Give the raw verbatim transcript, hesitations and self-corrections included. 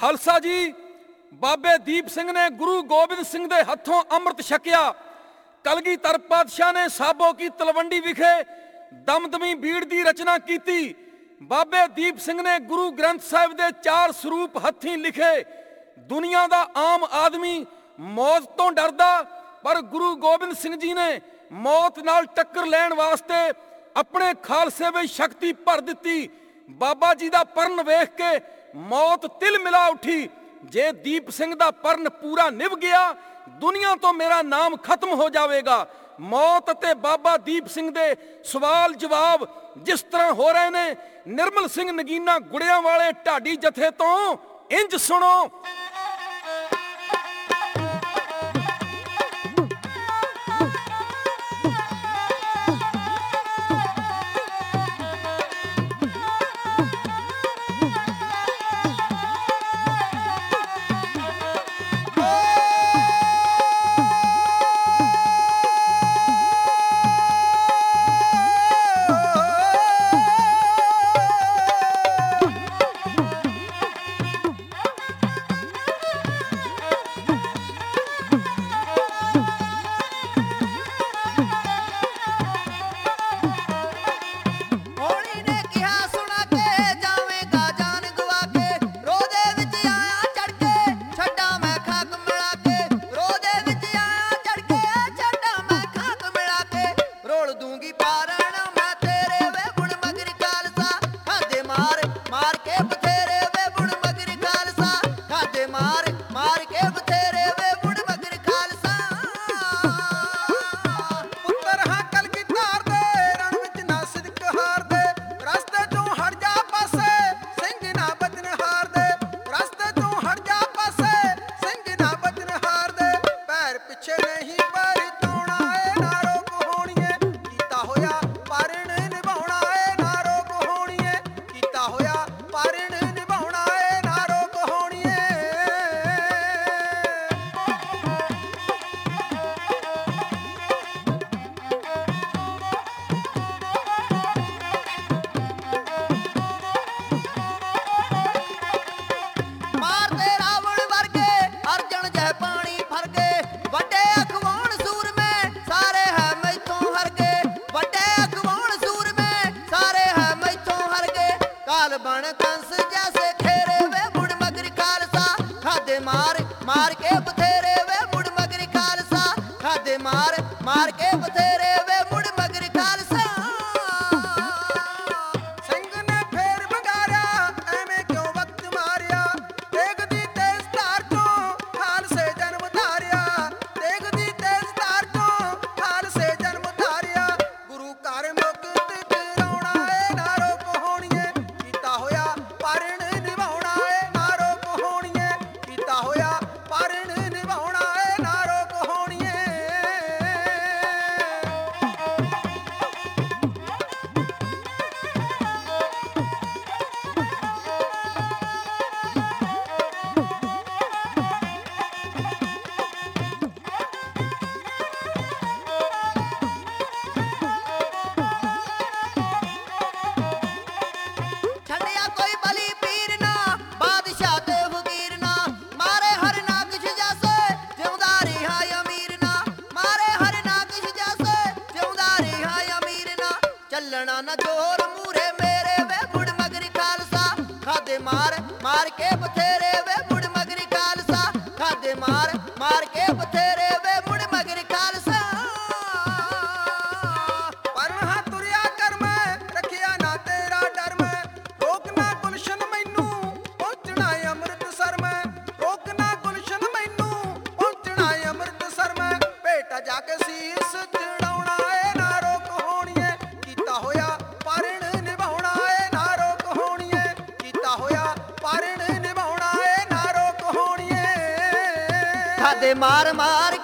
ਖਾਲਸਾ ਜੀ, ਬਾਬੇ ਦੀਪ ਸਿੰਘ ਨੇ ਗੁਰੂ ਗੋਬਿੰਦ ਸਿੰਘ ਦੇ ਹੱਥੋਂ ਅੰਮ੍ਰਿਤ ਛਕਿਆ। ਕਲਗੀਧਰ ਪਾਤਸ਼ਾਹ ਨੇ ਸਾਬੋ ਕੀ ਤਲਵੰਡੀ ਵਿਖੇ ਦਮਦਮੀ ਬੀੜ ਦੀ ਰਚਨਾ ਕੀਤੀ। ਬਾਬੇ ਦੀਪ ਸਿੰਘ ਨੇ ਗੁਰੂ ਗ੍ਰੰਥ ਸਾਹਿਬ ਦੇ ਚਾਰ ਸਰੂਪ ਹੱਥੀਂ ਲਿਖੇ। ਦੁਨੀਆ ਦਾ ਆਮ ਆਦਮੀ ਮੌਤ ਤੋਂ ਡਰਦਾ, ਪਰ ਗੁਰੂ ਗੋਬਿੰਦ ਸਿੰਘ ਜੀ ਨੇ ਮੌਤ ਨਾਲ ਟੱਕਰ ਲੈਣ ਵਾਸਤੇ ਆਪਣੇ ਖਾਲਸੇ ਵਿੱਚ ਸ਼ਕਤੀ ਭਰ ਦਿੱਤੀ। ਬਾਬਾ ਜੀ ਦਾ ਪਰਨ ਵੇਖ ਕੇ ਮੌਤ ਤਿਲ ਮਿਲਾ ਉੱਠੀ। ਜੇ ਦੀਪ ਸਿੰਘ ਦਾ ਪਰਨ ਪੂਰਾ ਨਿਭ ਗਿਆ, ਦੁਨੀਆ ਤੋਂ ਮੇਰਾ ਨਾਮ ਖਤਮ ਹੋ ਜਾਵੇਗਾ। ਮੌਤ ਅਤੇ ਬਾਬਾ ਦੀਪ ਸਿੰਘ ਦੇ ਸਵਾਲ ਜਵਾਬ ਜਿਸ ਤਰ੍ਹਾਂ ਹੋ ਰਹੇ ਨੇ, ਨਿਰਮਲ ਸਿੰਘ ਨਗੀਨਾ ਗੁੜਿਆਂ ਵਾਲੇ ਢਾਡੀ ਜਥੇ ਤੋਂ ਇੰਜ ਸੁਣੋ। मार मार